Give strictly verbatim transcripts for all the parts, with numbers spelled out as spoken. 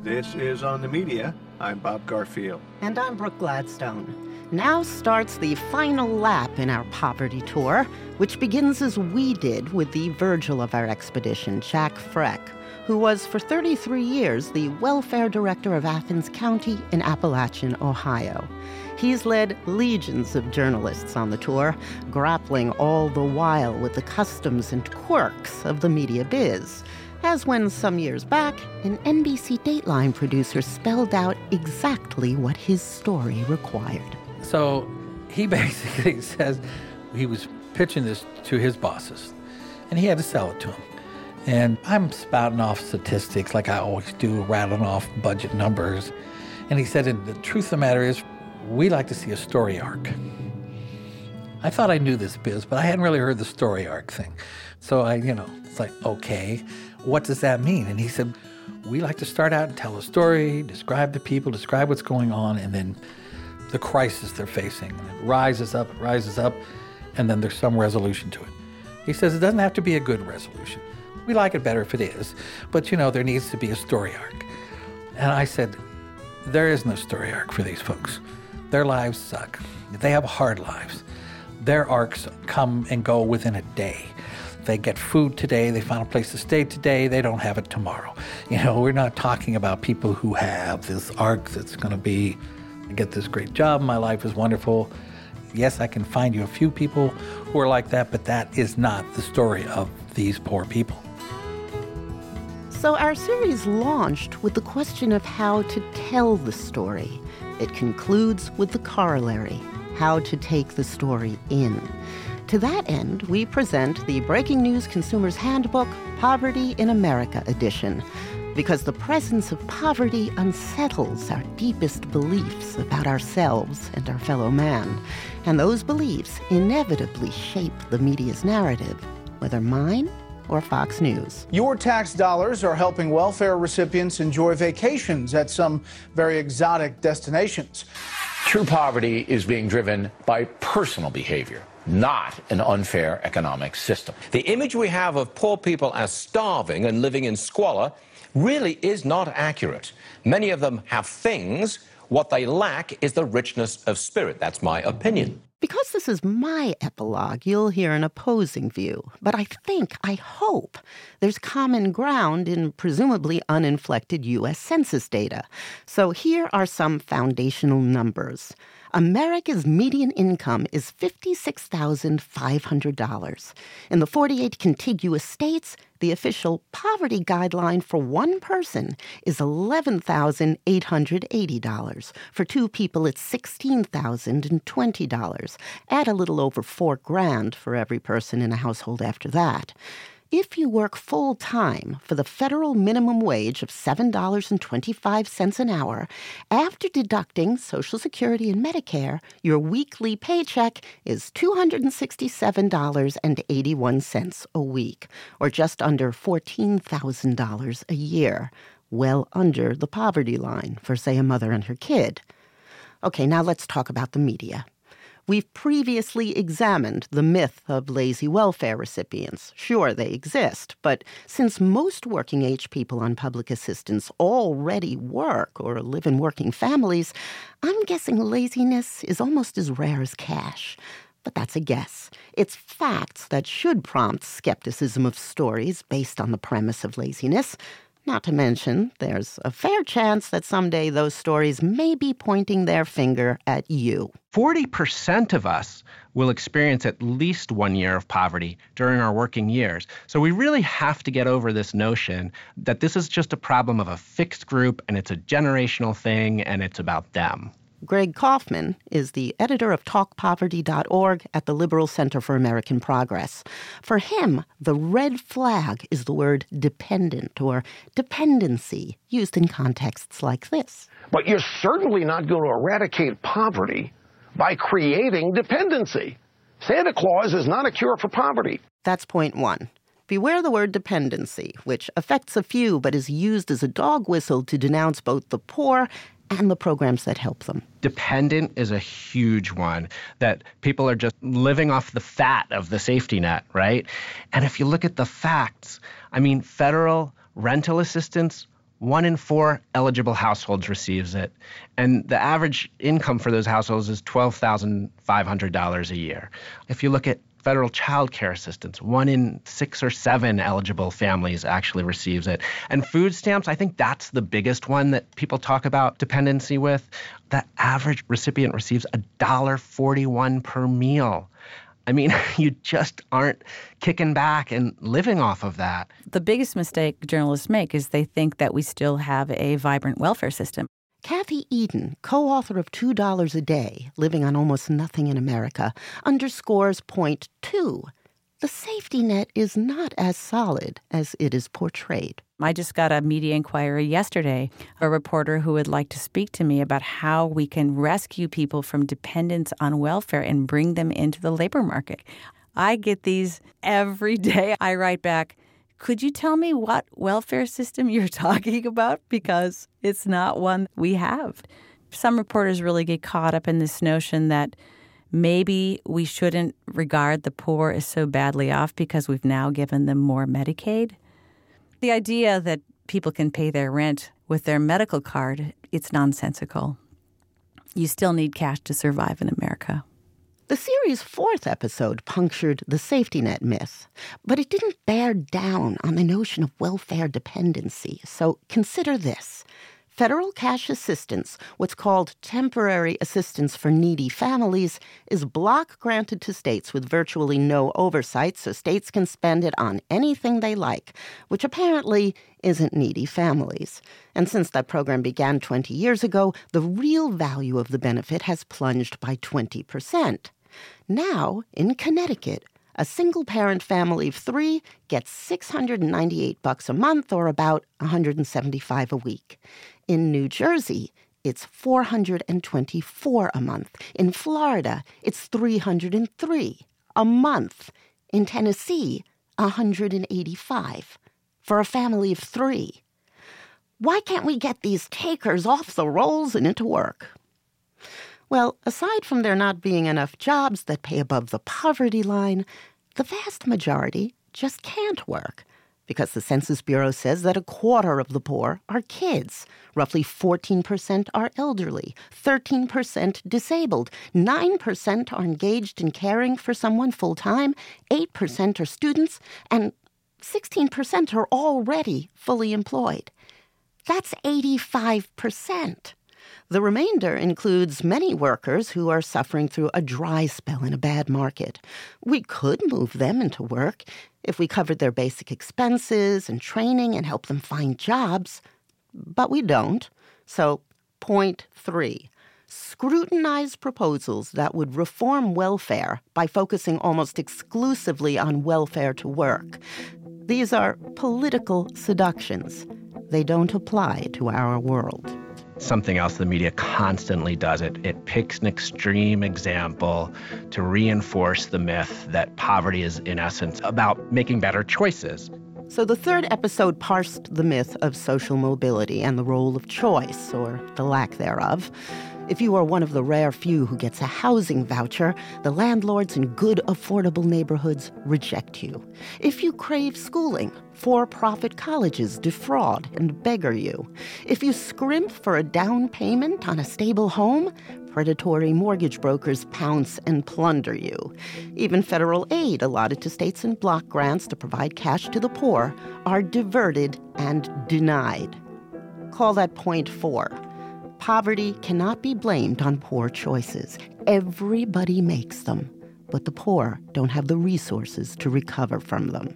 This is On the Media. I'm Bob Garfield. And I'm Brooke Gladstone. Now starts the final lap in our poverty tour, which begins as we did with the Virgil of our expedition, Jack Freck, who was for thirty-three years the welfare director of Athens County in Appalachian, Ohio. He's led legions of journalists on the tour, grappling all the while with the customs and quirks of the media biz. As when some years back, an N B C Dateline producer spelled out exactly what his story required. So he basically says he was pitching this to his bosses, and he had to sell it to them. And I'm spouting off statistics like I always do, rattling off budget numbers. And he said, and the truth of the matter is, we like to see a story arc. I thought I knew this biz, but I hadn't really heard the story arc thing. So I, you know, it's like, okay, what does that mean? And he said, we like to start out and tell a story, describe the people, describe what's going on, and then the crisis they're facing. And it rises up, it rises up, and then there's some resolution to it. He says it doesn't have to be a good resolution. We like it better if it is, but you know, there needs to be a story arc. And I said, there is no story arc for these folks. Their lives suck. They have hard lives. Their arcs come and go within a day. They get food today, they find a place to stay today, they don't have it tomorrow. You know, we're not talking about people who have this arc that's going to be, I get this great job, my life is wonderful. Yes, I can find you a few people who are like that, but that is not the story of these poor people. So our series launched with the question of how to tell the story. It concludes with the corollary, how to take the story in. To that end, we present the Breaking News Consumer's Handbook, Poverty in America edition, because the presence of poverty unsettles our deepest beliefs about ourselves and our fellow man. And those beliefs inevitably shape the media's narrative, whether mine or Fox News. Your tax dollars are helping welfare recipients enjoy vacations at some very exotic destinations. True poverty is being driven by personal behavior, not an unfair economic system. The image we have of poor people as starving and living in squalor really is not accurate. Many of them have things. What they lack is the richness of spirit. That's my opinion. Because this is my epilogue, you'll hear an opposing view. But I think, I hope, there's common ground in presumably uninflected U S Census data. So here are some foundational numbers. America's median income is fifty-six thousand five hundred dollars. In the forty-eight contiguous states, the official poverty guideline for one person is eleven thousand eight hundred eighty dollars. For two people, it's sixteen thousand twenty dollars. Add a little over four grand for every person in a household after that. If you work full-time for the federal minimum wage of seven dollars and twenty-five cents an hour, after deducting Social Security and Medicare, your weekly paycheck is two hundred sixty-seven dollars and eighty-one cents a week, or just under fourteen thousand dollars a year, well under the poverty line for, say, a mother and her kid. Okay, now let's talk about the media. We've previously examined the myth of lazy welfare recipients. Sure, they exist, but since most working-age people on public assistance already work or live in working families, I'm guessing laziness is almost as rare as cash. But that's a guess. It's facts that should prompt skepticism of stories based on the premise of laziness. Not to mention, there's a fair chance that someday those stories may be pointing their finger at you. forty percent of us will experience at least one year of poverty during our working years. So we really have to get over this notion that this is just a problem of a fixed group and it's a generational thing and it's about them. Greg Kaufman is the editor of talk poverty dot org at the Liberal Center for American Progress. For him, the red flag is the word dependent or dependency, used in contexts like this. But you're certainly not going to eradicate poverty by creating dependency. Santa Claus is not a cure for poverty. That's point one. Beware the word dependency, which affects a few but is used as a dog whistle to denounce both the poor and the programs that help them. Dependent is a huge one, that people are just living off the fat of the safety net, right? And if you look at the facts, I mean, federal rental assistance One in four eligible households receives it. And the average income for those households is twelve thousand five hundred dollars a year. If you look at federal child care assistance, one in six or seven eligible families actually receives it. And food stamps, I think that's the biggest one that people talk about dependency with. The average recipient receives one dollar forty-one per meal. I mean, you just aren't kicking back and living off of that. The biggest mistake journalists make is they think that we still have a vibrant welfare system. Kathy Eden, co-author of Two Dollars a Day, Living on Almost Nothing in America, underscores point two. The safety net is not as solid as it is portrayed. I just got a media inquiry yesterday, a reporter who would like to speak to me about how we can rescue people from dependence on welfare and bring them into the labor market. I get these every day. I write back, could you tell me what welfare system you're talking about? Because it's not one we have. Some reporters really get caught up in this notion that maybe we shouldn't regard the poor as so badly off because we've now given them more Medicaid. The idea that people can pay their rent with their medical card, it's nonsensical. You still need cash to survive in America. The series' fourth episode punctured the safety net myth, but it didn't bear down on the notion of welfare dependency. So consider this. Federal cash assistance, what's called temporary assistance for needy families, is block granted to states with virtually no oversight, so states can spend it on anything they like, which apparently isn't needy families. And since that program began twenty years ago, the real value of the benefit has plunged by twenty percent. Now, in Connecticut, a single-parent family of three gets six hundred ninety-eight bucks a month, or about one hundred seventy-five a week. In New Jersey, it's four hundred twenty-four a month. In Florida, it's three hundred three a month. In Tennessee, one hundred eighty-five for a family of three. Why can't we get these takers off the rolls and into work? Well, aside from there not being enough jobs that pay above the poverty line, the vast majority just can't work, because the Census Bureau says that a quarter of the poor are kids. Roughly fourteen percent are elderly, thirteen percent disabled, nine percent are engaged in caring for someone full-time, eight percent are students, and sixteen percent are already fully employed. That's eighty-five percent. The remainder includes many workers who are suffering through a dry spell in a bad market. We could move them into work if we covered their basic expenses and training and helped them find jobs, but we don't. So, point three, scrutinize proposals that would reform welfare by focusing almost exclusively on welfare to work. These are political seductions. They don't apply to our world. Something else the media constantly does. It it picks an extreme example to reinforce the myth that poverty is, in essence, about making better choices. So the third episode parsed the myth of social mobility and the role of choice, or the lack thereof. If you are one of the rare few who gets a housing voucher, the landlords in good, affordable neighborhoods reject you. If you crave schooling, for-profit colleges defraud and beggar you. If you scrimp for a down payment on a stable home, predatory mortgage brokers pounce and plunder you. Even federal aid allotted to states and block grants to provide cash to the poor are diverted and denied. Call that point four. Poverty cannot be blamed on poor choices. Everybody makes them, but the poor don't have the resources to recover from them.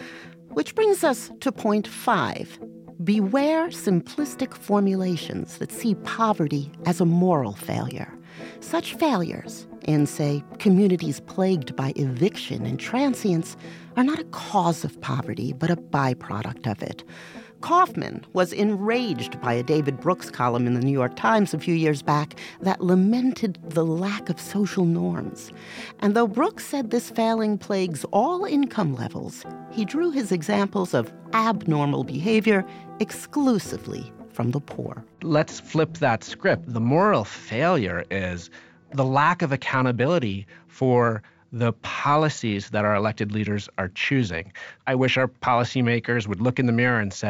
Which brings us to point five. Beware simplistic formulations that see poverty as a moral failure. Such failures, in, say, communities plagued by eviction and transience, are not a cause of poverty, but a byproduct of it. Kaufman was enraged by a David Brooks column in the New York Times a few years back that lamented the lack of social norms. And though Brooks said this failing plagues all income levels, he drew his examples of abnormal behavior exclusively from the poor. Let's flip that script. The moral failure is the lack of accountability for the policies that our elected leaders are choosing. I wish our policymakers would look in the mirror and say,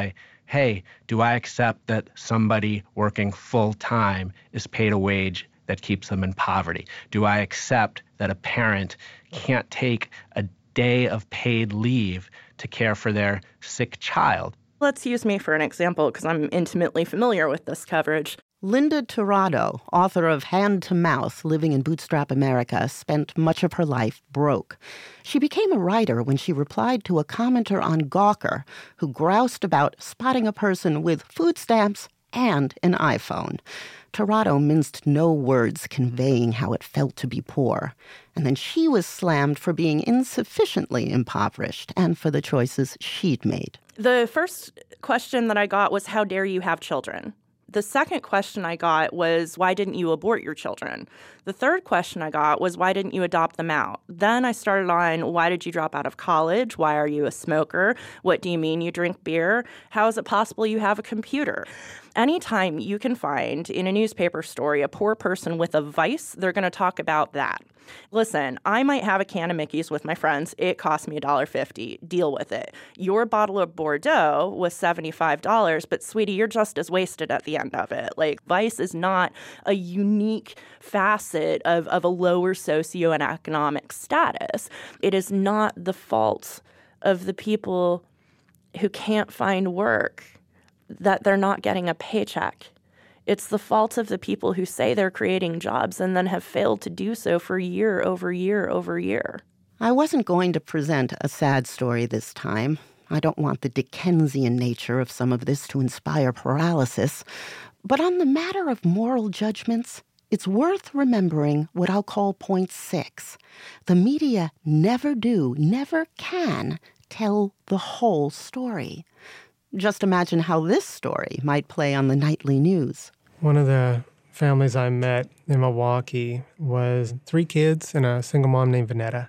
hey, do I accept that somebody working full-time is paid a wage that keeps them in poverty? Do I accept that a parent can't take a day of paid leave to care for their sick child? Let's use me for an example because I'm intimately familiar with this coverage. Linda Tirado, author of Hand to Mouth, Living in Bootstrap America, spent much of her life broke. She became a writer when she replied to a commenter on Gawker who groused about spotting a person with food stamps and an iPhone. Tirado minced no words conveying how it felt to be poor. And then she was slammed for being insufficiently impoverished and for the choices she'd made. The first question that I got was, how dare you have children? The second question I got was, why didn't you abort your children? The third question I got was, why didn't you adopt them out? Then I started on, why did you drop out of college? Why are you a smoker? What do you mean you drink beer? How is it possible you have a computer? Anytime you can find in a newspaper story a poor person with a vice, they're going to talk about that. Listen, I might have a can of Mickey's with my friends. It cost me one dollar fifty. Deal with it. Your bottle of Bordeaux was seventy-five dollars, but sweetie, you're just as wasted at the end of it. Like, vice is not a unique facet of, of a lower socioeconomic status. It is not the fault of the people who can't find work that they're not getting a paycheck. It's the fault of the people who say they're creating jobs and then have failed to do so for year over year over year. I wasn't going to present a sad story this time. I don't want the Dickensian nature of some of this to inspire paralysis. But on the matter of moral judgments, it's worth remembering what I'll call point six. The media never do, never can tell the whole story. Just imagine how this story might play on the nightly news. One of the families I met in Milwaukee was three kids and a single mom named Vanetta.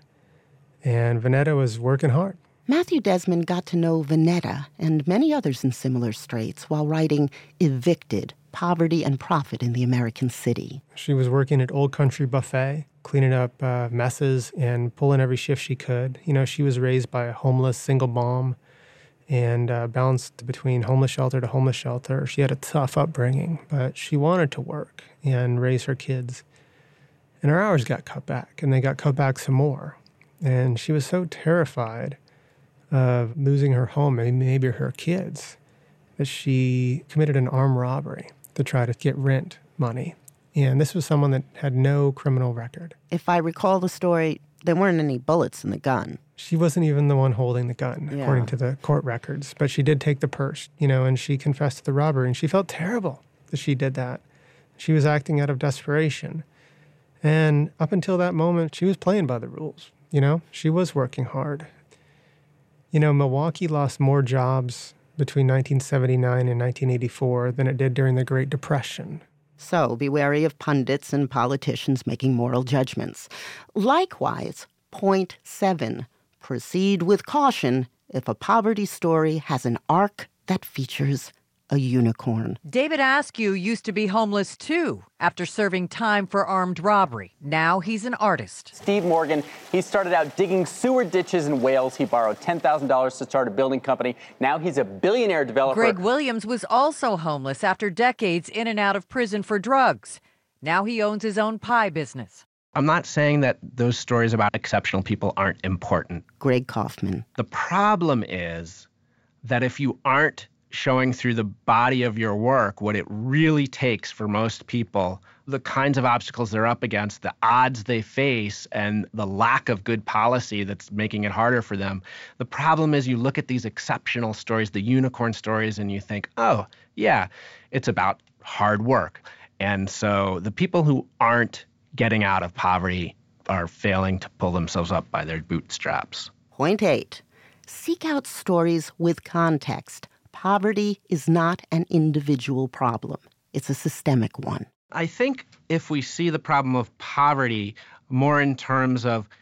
And Vanetta was working hard. Matthew Desmond got to know Vanetta and many others in similar straits while writing Evicted, Poverty and Profit in the American City. She was working at Old Country Buffet, cleaning up uh, messes and pulling every shift she could. You know, she was raised by a homeless single mom and uh, bounced between homeless shelter to homeless shelter. She had a tough upbringing, but she wanted to work and raise her kids. And her hours got cut back, and they got cut back some more. And she was so terrified of losing her home and maybe her kids that she committed an armed robbery to try to get rent money. And this was someone that had no criminal record. If I recall the story, there weren't any bullets in the gun. She wasn't even the one holding the gun, yeah. according to the court records. But she did take the purse, you know, and she confessed to the robbery. And she felt terrible that she did that. She was acting out of desperation. And up until that moment, she was playing by the rules, you know. She was working hard. You know, Milwaukee lost more jobs between nineteen seventy-nine and nineteen eighty-four than it did during the Great Depression. So be wary of pundits and politicians making moral judgments. Likewise, point seven, proceed with caution if a poverty story has an arc that features a unicorn. David Askew used to be homeless, too, after serving time for armed robbery. Now he's an artist. Steve Morgan, he started out digging sewer ditches in Wales. He borrowed ten thousand dollars to start a building company. Now he's a billionaire developer. Greg Williams was also homeless after decades in and out of prison for drugs. Now he owns his own pie business. I'm not saying that those stories about exceptional people aren't important. Greg Kaufman. The problem is that if you aren't showing through the body of your work what it really takes for most people, the kinds of obstacles they're up against, the odds they face, and the lack of good policy that's making it harder for them. The problem is you look at these exceptional stories, the unicorn stories, and you think, oh, yeah, it's about hard work. And so the people who aren't getting out of poverty are failing to pull themselves up by their bootstraps. Point eight, seek out stories with context. Poverty is not an individual problem. It's a systemic one. I think if we see the problem of poverty more in terms of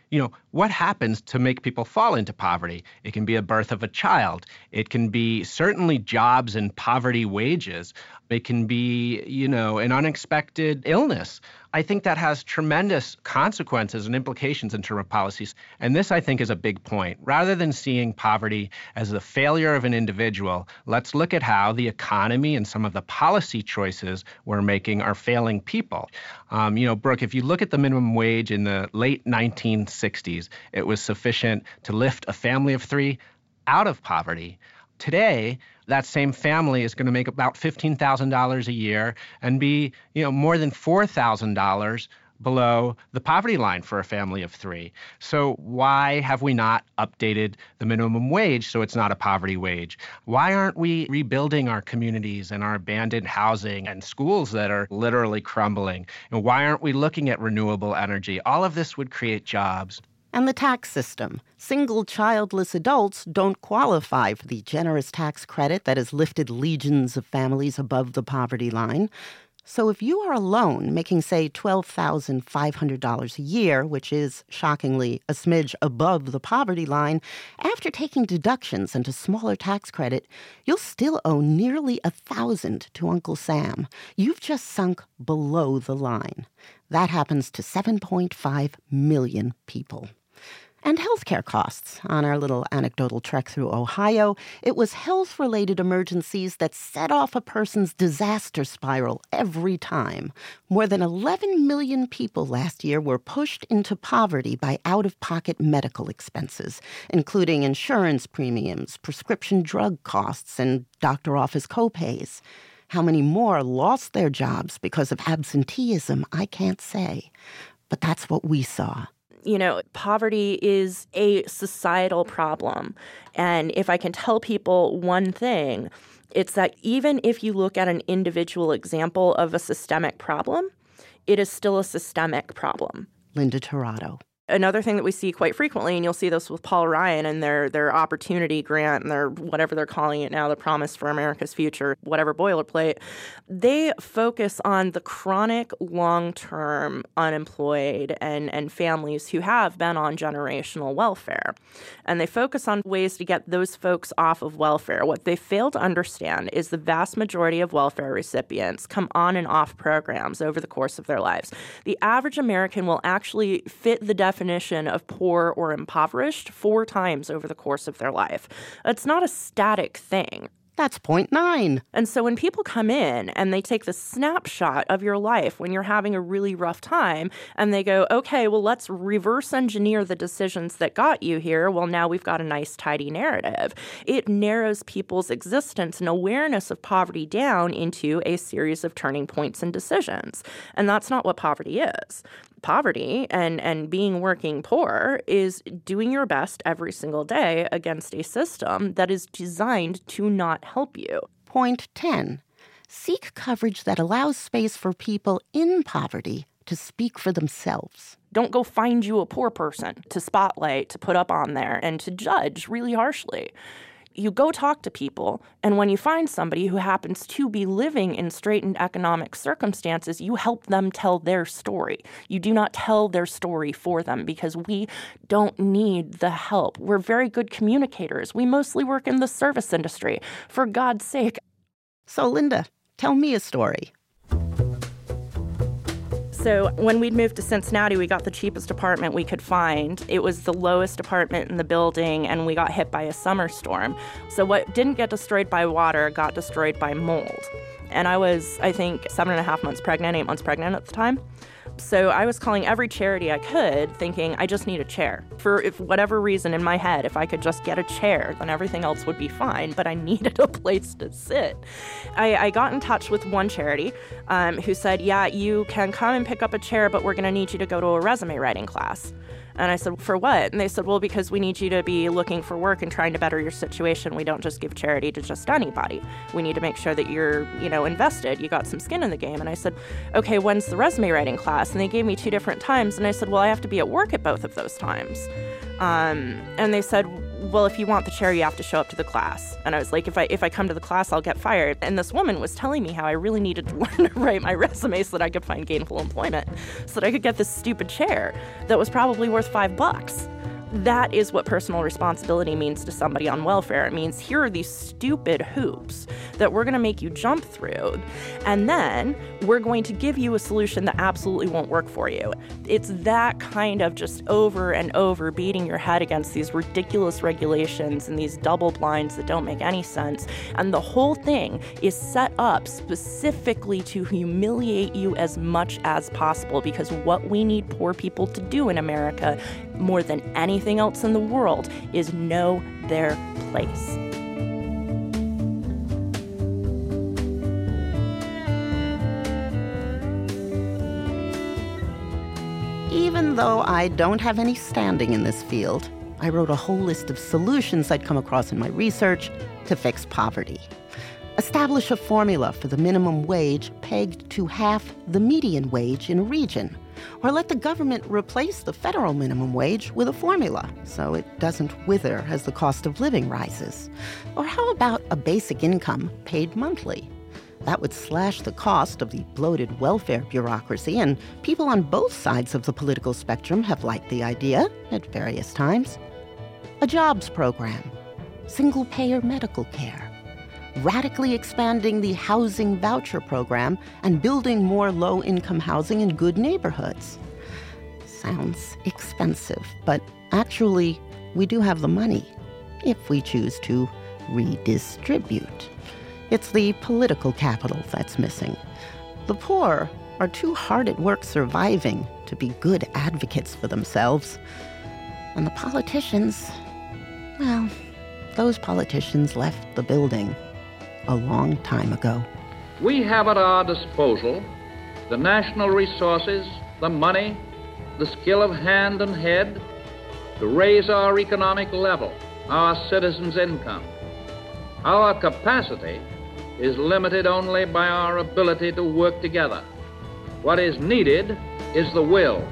you know, what happens to make people fall into poverty? It can be a birth of a child. It can be certainly jobs and poverty wages. It can be, you know, an unexpected illness. I think that has tremendous consequences and implications in terms of policies. And this, I think, is a big point. Rather than seeing poverty as the failure of an individual, let's look at how the economy and some of the policy choices we're making are failing people. Um, you know, Brooke, if you look at the minimum wage in the late nineteen sixties, it was sufficient to lift a family of three out of poverty. Today, that same family is going to make about fifteen thousand dollars a year and be, you know, more than four thousand dollars below the poverty line for a family of three. So why have we not updated the minimum wage so it's not a poverty wage? Why aren't we rebuilding our communities and our abandoned housing and schools that are literally crumbling? And why aren't we looking at renewable energy? All of this would create jobs. And the tax system. Single childless adults don't qualify for the generous tax credit that has lifted legions of families above the poverty line. So if you are alone making, say, twelve thousand five hundred dollars a year, which is shockingly a smidge above the poverty line, after taking deductions and a smaller tax credit, you'll still owe nearly one thousand dollars to Uncle Sam. You've just sunk below the line. That happens to seven point five million people. And healthcare costs. On our little anecdotal trek through Ohio, it was health-related emergencies that set off a person's disaster spiral every time. More than eleven million people last year were pushed into poverty by out-of-pocket medical expenses, including insurance premiums, prescription drug costs, and doctor office copays. How many more lost their jobs because of absenteeism, I can't say. But that's what we saw. You know, poverty is a societal problem. And if I can tell people one thing, it's that even if you look at an individual example of a systemic problem, it is still a systemic problem. Linda Tirado. Another thing that we see quite frequently, and you'll see this with Paul Ryan and their their opportunity grant and their whatever they're calling it now, the Promise for America's Future, whatever boilerplate, they focus on the chronic long-term unemployed and, and families who have been on generational welfare. And they focus on ways to get those folks off of welfare. What they fail to understand is the vast majority of welfare recipients come on and off programs over the course of their lives. The average American will actually fit the definition definition of poor or impoverished four times over the course of their life. It's not a static thing. That's point nine. And so when people come in and they take the snapshot of your life when you're having a really rough time and they go, okay, well, let's reverse engineer the decisions that got you here. Well, now we've got a nice, tidy narrative. It narrows people's existence and awareness of poverty down into a series of turning points and decisions. And that's not what poverty is. Poverty and, and being working poor is doing your best every single day against a system that is designed to not help you. Point ten. Seek coverage that allows space for people in poverty to speak for themselves. Don't go find you a poor person to spotlight, to put up on there, and to judge really harshly. You go talk to people, and when you find somebody who happens to be living in straitened economic circumstances, you help them tell their story. You do not tell their story for them because we don't need the help. We're very good communicators. We mostly work in the service industry. For God's sake. So, Linda, tell me a story. So when we'd moved to Cincinnati, we got the cheapest apartment we could find. It was the lowest apartment in the building, and we got hit by a summer storm. So what didn't get destroyed by water got destroyed by mold. And I was, I think, seven and a half months pregnant, eight months pregnant at the time. So I was calling every charity I could, thinking, I just need a chair. For if whatever reason in my head, if I could just get a chair, then everything else would be fine, but I needed a place to sit. I, I got in touch with one charity um, who said, yeah, you can come and pick up a chair, but we're going to need you to go to a resume writing class. And I said, for what? And they said, well, because we need you to be looking for work and trying to better your situation. We don't just give charity to just anybody. We need to make sure that you're, you know, invested. You got some skin in the game. And I said, okay, when's the resume writing class? And they gave me two different times. And I said, well, I have to be at work at both of those times. Um, and they said, well, if you want the chair, you have to show up to the class. And I was like, if I if I come to the class, I'll get fired. And this woman was telling me how I really needed to learn to write my resume so that I could find gainful employment, so that I could get this stupid chair that was probably worth five bucks. That is what personal responsibility means to somebody on welfare. It means here are these stupid hoops that we're going to make you jump through, and then we're going to give you a solution that absolutely won't work for you. It's that kind of just over and over beating your head against these ridiculous regulations and these double blinds that don't make any sense. And the whole thing is set up specifically to humiliate you as much as possible, because what we need poor people to do in America more than anything else in the world is know their place. Even though I don't have any standing in this field, I wrote a whole list of solutions I'd come across in my research to fix poverty. Establish a formula for the minimum wage pegged to half the median wage in a region. Or let the government replace the federal minimum wage with a formula so it doesn't wither as the cost of living rises. Or how about a basic income paid monthly? That would slash the cost of the bloated welfare bureaucracy, and people on both sides of the political spectrum have liked the idea at various times. A jobs program, single-payer medical care, radically expanding the housing voucher program, and building more low-income housing in good neighborhoods. Sounds expensive, but actually, we do have the money if we choose to redistribute. It's the political capital that's missing. The poor are too hard at work surviving to be good advocates for themselves. And the politicians, well, those politicians left the building a long time ago. We have at our disposal the national resources, the money, the skill of hand and head to raise our economic level, our citizens' income. Our capacity is limited only by our ability to work together. What is needed is the will.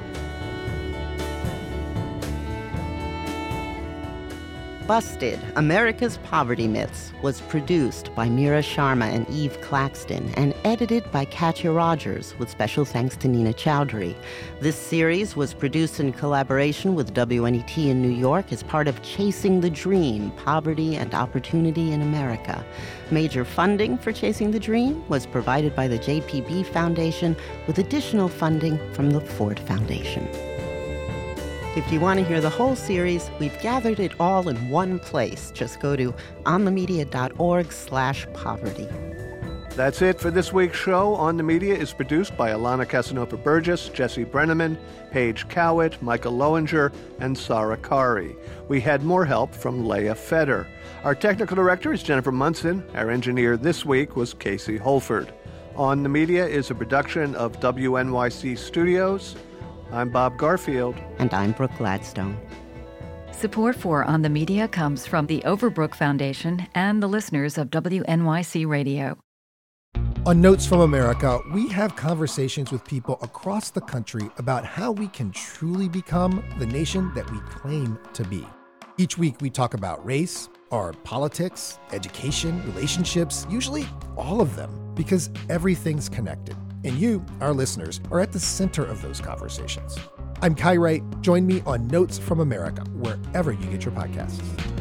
Busted, America's Poverty Myths was produced by Mira Sharma and Eve Claxton and edited by Katya Rogers with special thanks to Nina Chowdhury. This series was produced in collaboration with W N E T in New York as part of Chasing the Dream, Poverty and Opportunity in America. Major funding for Chasing the Dream was provided by the J P B Foundation with additional funding from the Ford Foundation. If you want to hear the whole series, we've gathered it all in one place. Just go to onthemedia.org slash poverty. That's it for this week's show. On the Media is produced by Alana Casanova-Burgess, Jesse Brenneman, Paige Cowett, Michael Lowinger, and Sarah Kari. We had more help from Leah Feder. Our technical director is Jennifer Munson. Our engineer this week was Casey Holford. On the Media is a production of W N Y C Studios. I'm Bob Garfield. And I'm Brooke Gladstone. Support for On the Media comes from the Overbrook Foundation and the listeners of W N Y C Radio. On Notes from America, we have conversations with people across the country about how we can truly become the nation that we claim to be. Each week, we talk about race, our politics, education, relationships, usually all of them, because everything's connected. And you, our listeners, are at the center of those conversations. I'm Kai Wright. Join me on Notes from America, wherever you get your podcasts.